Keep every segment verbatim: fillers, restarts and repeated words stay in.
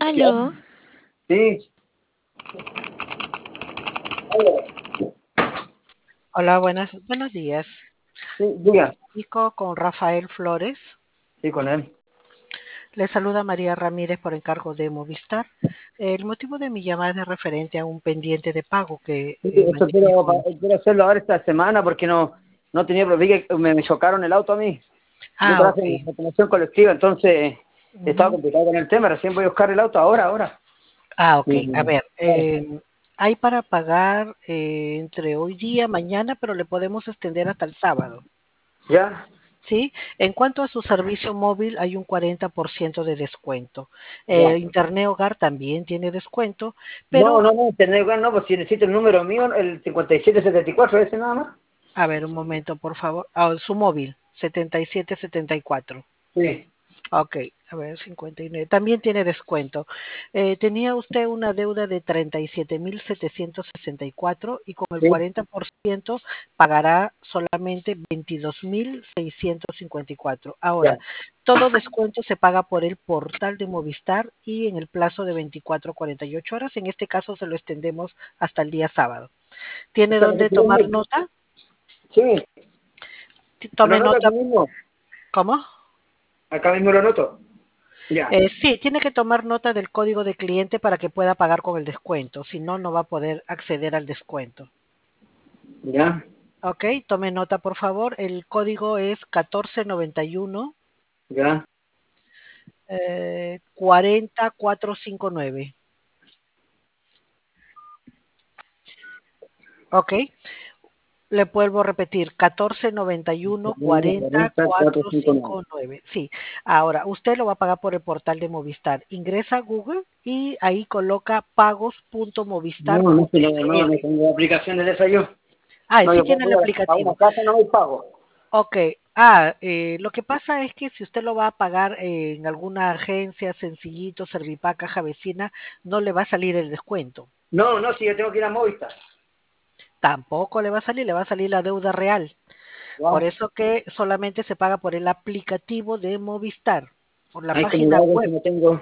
¿Ya? Aló, Sí. Hola, buenas, buenos días. Sí, Me diga. comunico con Rafael Flores. Sí, con él. Le saluda María Ramírez por encargo de Movistar. El motivo de mi llamada es referente a un pendiente de pago que Sí, eh, esto mantiene quiero, con... quiero hacerlo ahora esta semana porque no, no tenía problema. Vi que me, me chocaron el auto a mí. Yo Ah, trabajo ok. en la automoción colectiva, entonces estaba Ujú. complicado con el tema. Recién voy a buscar el auto ahora, ahora. Ah, ok. A Y, ver, claro. eh, hay para pagar eh, entre hoy día, mañana, pero le podemos extender hasta el sábado. ¿Ya? ¿Sí? En cuanto a su servicio móvil, hay un cuarenta por ciento de descuento. Eh, Ya. Internet Hogar también tiene descuento, No, pero no, no, tener lugar no, pues si necesito el número mío, el cincuenta y siete setenta y cuatro, ese nada más. a ver, un momento, por favor. Ah, su móvil, setenta y siete setenta y cuatro. Sí, Ok, a ver, cincuenta y nueve. También tiene descuento. Eh, tenía usted una deuda de treinta y siete mil setecientos sesenta y cuatro y con el sí. cuarenta por ciento pagará solamente veintidós mil seiscientos cincuenta y cuatro. Ahora, Ya. todo descuento se paga por el portal de Movistar y en el plazo de veinticuatro a cuarenta y ocho horas. En este caso se lo extendemos hasta el día sábado. ¿Tiene Hasta el dónde veintidós tomar mil. nota? Sí, lo Tome noto acá nota. mismo. ¿Cómo? Acá mismo lo noto. Ya. Eh, sí, tiene que tomar nota del código de cliente para que pueda pagar con el descuento. Si no, no va a poder acceder al descuento. Ya. Ok, tome nota, por favor. El código es catorce noventa y uno Ya. eh, cuarenta cuatrocientos cincuenta y nueve. Ok, le vuelvo a repetir, catorce noventa y uno cuarenta cuarenta, cuatrocientos cuatrocientos cincuenta y nueve. cincuenta y nueve. Sí, ahora usted lo va a pagar por el portal de Movistar. Ingresa a Google y ahí coloca No, no, no, no, no pagos.movistar.cl. tengo aplicaciones de esa yo. Ah, No, sí yo puedo tiene el ir a una aplicativo. casa, no me pago. Ok, ah, eh, lo que pasa es que si usted lo va a pagar eh, en alguna agencia, Sencillito, Servipaca, Caja Vecina, no le va a salir el descuento. No, no, si yo tengo que ir a Movistar. Tampoco le va a salir, le va a salir la deuda real. Por Ya. eso que solamente se paga por el aplicativo de Movistar, por la Ahí como página algo que web. no tengo.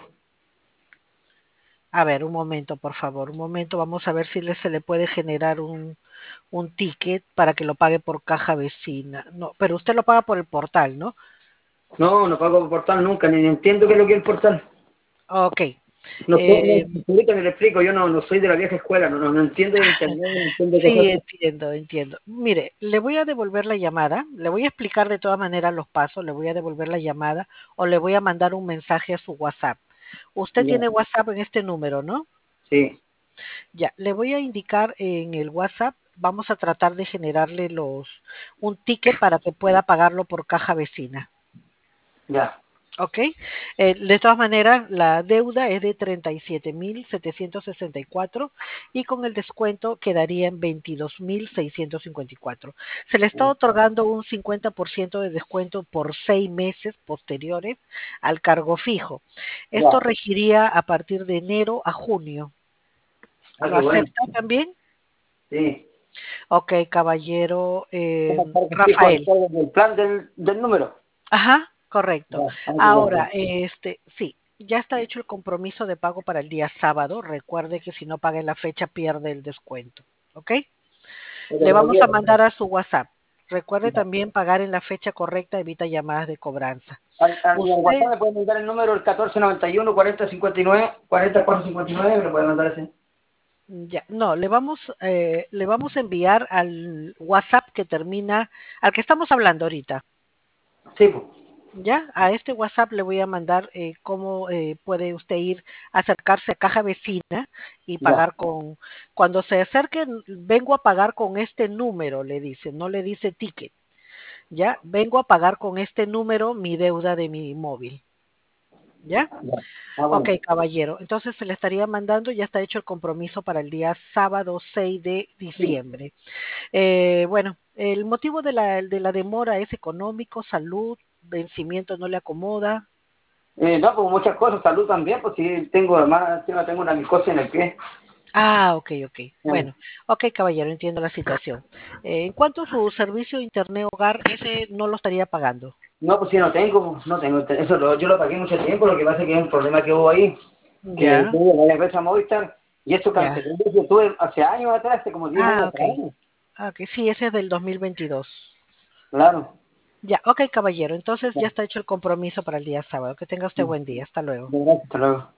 A ver, un momento, por favor, un momento, vamos a ver si le, se le puede generar un, un ticket para que lo pague por Caja Vecina. No, pero usted lo paga por el portal, ¿no? No, no pago por portal nunca, ni entiendo qué es lo que es el portal. Ok. No sé, no, Eh, ahorita me lo explico, yo no, no soy de la vieja escuela, no, no, no entiendo de internet, no entiendo Sí, cosas. entiendo, entiendo. Mire, le voy a devolver la llamada, le voy a explicar de todas maneras los pasos, le voy a devolver la llamada o le voy a mandar un mensaje a su WhatsApp. Usted Ya, tiene WhatsApp en este número, ¿no? sí, Ya, le voy a indicar en el WhatsApp, vamos a tratar de generarle los un ticket para que pueda pagarlo por caja vecina. ya. ¿Ok? Eh, de todas maneras, la deuda es de treinta y siete mil setecientos sesenta y cuatro y con el descuento quedaría en veintidós mil seiscientos cincuenta y cuatro. Se le está otorgando un cincuenta por ciento de descuento por seis meses posteriores al cargo fijo. Esto Ya. regiría a partir de enero a junio. Ah, ¿Lo qué bueno. acepta también? Sí. Ok, caballero eh, ¿Cómo cargo fijo al Rafael. cargo del plan del, del número? Ajá, correcto. Ya, ah, qué bueno. Ahora, este, sí, ya está hecho el compromiso de pago para el día sábado. Recuerde que si no paga en la fecha pierde el descuento. ¿Ok? Pero Le como vamos a quiera. mandar a su WhatsApp. Recuerde Ya. también pagar en la fecha correcta, evita llamadas de cobranza. Al, al, y al WhatsApp Usted, me pueden mandar el número el catorce noventa y uno cuarenta cincuenta y nueve, cuarenta cuatrocientos cincuenta y nueve, me lo pueden mandar ese. ya, no, le vamos, eh, le vamos a enviar al WhatsApp que termina, al que estamos hablando ahorita. Sí, pues. Ya, a este WhatsApp le voy a mandar eh, cómo eh, puede usted ir a acercarse a caja vecina y Ya. pagar con, cuando se acerque, vengo a pagar con este número, le dice, no le dice ticket, ya, vengo a pagar con este número mi deuda de mi móvil, ¿ya? Ya. Ah, Ok, bueno. caballero, entonces se le estaría mandando, ya está hecho el compromiso para el día sábado seis de Sí. diciembre. Eh, bueno, el motivo de la, de la demora es económico, salud, vencimiento no le acomoda. Eh, no, pues muchas cosas, salud también, pues sí, tengo además, encima tengo una micosis en el pie. Ah, ok, ok. Eh, Bueno, ok, caballero, entiendo la situación. Eh, en cuanto a su servicio de Internet Hogar, ese no lo estaría pagando. No, pues sí, no tengo, no tengo, eso lo- yo lo pagué mucho tiempo, lo que pasa es que es un problema que hubo ahí. que Ya, tuve varias veces a Movistar, y esto ya. cancelé. Yo tuve hace años atrás, hace como diez Ah, años ok. atrás. Ah, ok, sí, ese es del dos mil veintidós. Claro. Ya, ok, caballero. Entonces ya está hecho el compromiso para el día sábado. Que tenga usted Sí. buen día. Hasta luego. Gracias, hasta luego.